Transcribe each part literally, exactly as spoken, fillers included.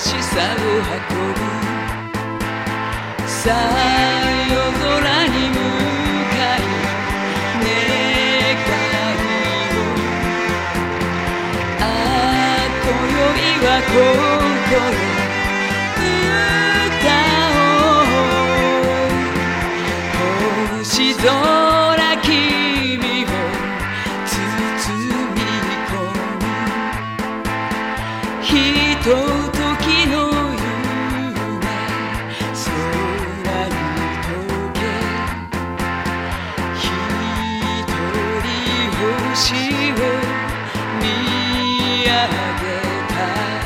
しさを運ぶさあ夜空に向かい願いをああ今宵はここで星空君を包み込むひとときの夢空に溶けひとり星を見上げた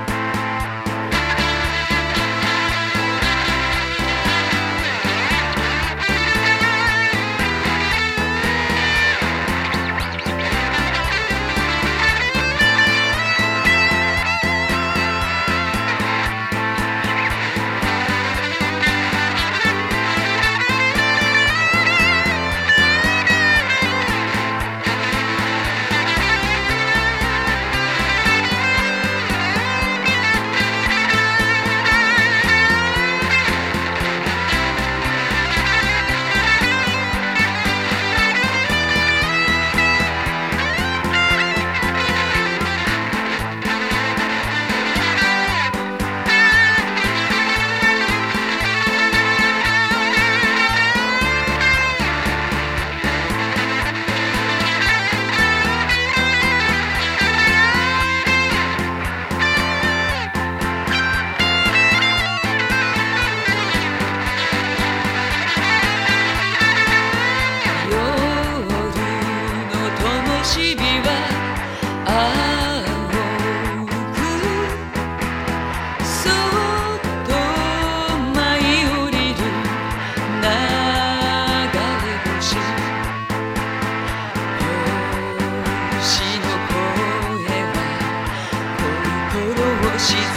沈める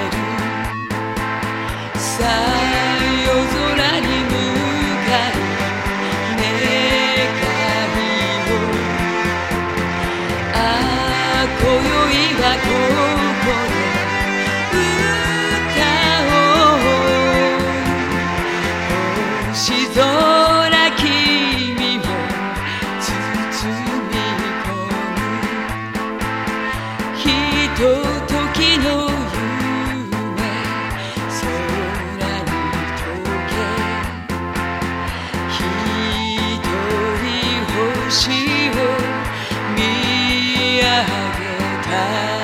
さあ夜空に向かい願いをああ今宵はここで歌おう星空君を包み込むひとときの星を見上げた